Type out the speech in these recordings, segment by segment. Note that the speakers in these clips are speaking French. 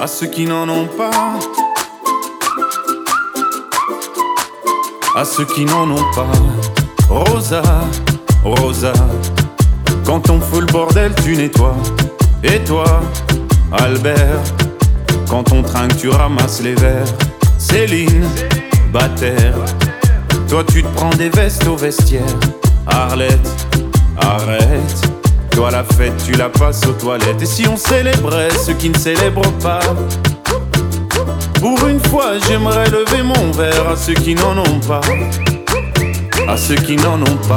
à ceux qui n'en ont pas, à ceux qui n'en ont pas. Rosa, Rosa, quand on fout le bordel tu nettoies. Et toi, Albert, quand on trinque tu ramasses les verres. Céline, Bataire, toi tu te prends des vestes au vestiaire. Arlette, arrête, toi la fête tu la passes aux toilettes. Et si on célébrait ceux qui ne célèbrent pas? Pour une fois j'aimerais lever mon verre à ceux qui n'en ont pas, à ceux qui n'en ont pas.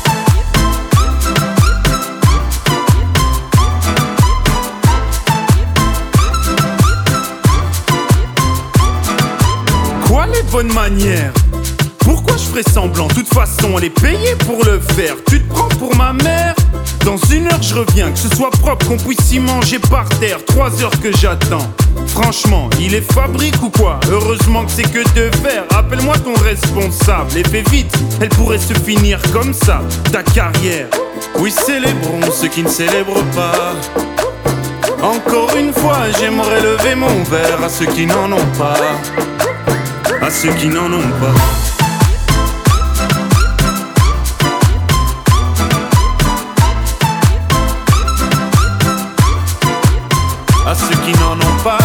Quoi les bonnes manières? Pourquoi je ferais semblant? De toute façon elle est payée pour le faire. Tu te prends pour ma mère? Dans 1 heure je reviens, que ce soit propre, qu'on puisse y manger par terre. 3 heures que j'attends. Franchement, il est fabrique ou quoi? Heureusement que c'est que de faire. Appelle-moi ton responsable et fais vite, elle pourrait se finir comme ça, ta carrière. Oui, célébrons ceux qui ne célèbrent pas. Encore une fois, j'aimerais lever mon verre à ceux qui n'en ont pas, à ceux qui n'en ont pas. À ceux qui n'en ont pas.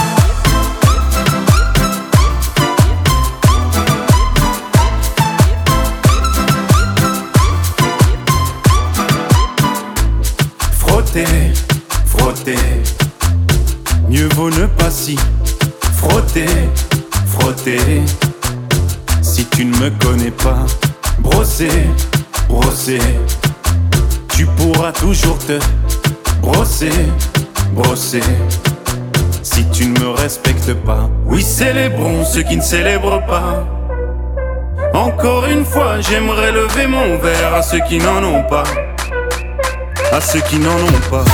Frotter, frotter, mieux vaut ne pas s'y frotter, frotter. Si tu ne me connais pas, brosser, brosser, tu pourras toujours te brosser, brosser. Si tu ne me respectes pas, oui, célébrons ceux qui ne célèbrent pas. Encore une fois, j'aimerais lever mon verre à ceux qui n'en ont pas, à ceux qui n'en ont pas.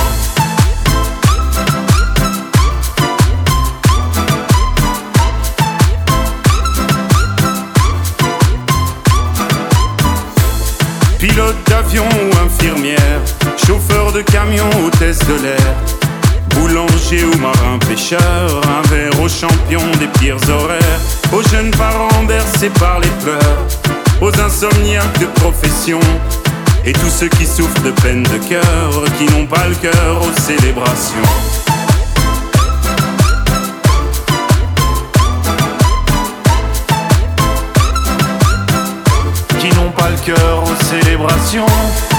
Pilote d'avion ou infirmière, chauffeur de camion, hôtesse de l'air, boulanger ou marin pêcheur, un verre aux champions des pires horaires, aux jeunes parents bercés par les pleurs, aux insomniaques de profession, et tous ceux qui souffrent de peine de cœur, qui n'ont pas le cœur aux célébrations. Qui n'ont pas le cœur aux célébrations.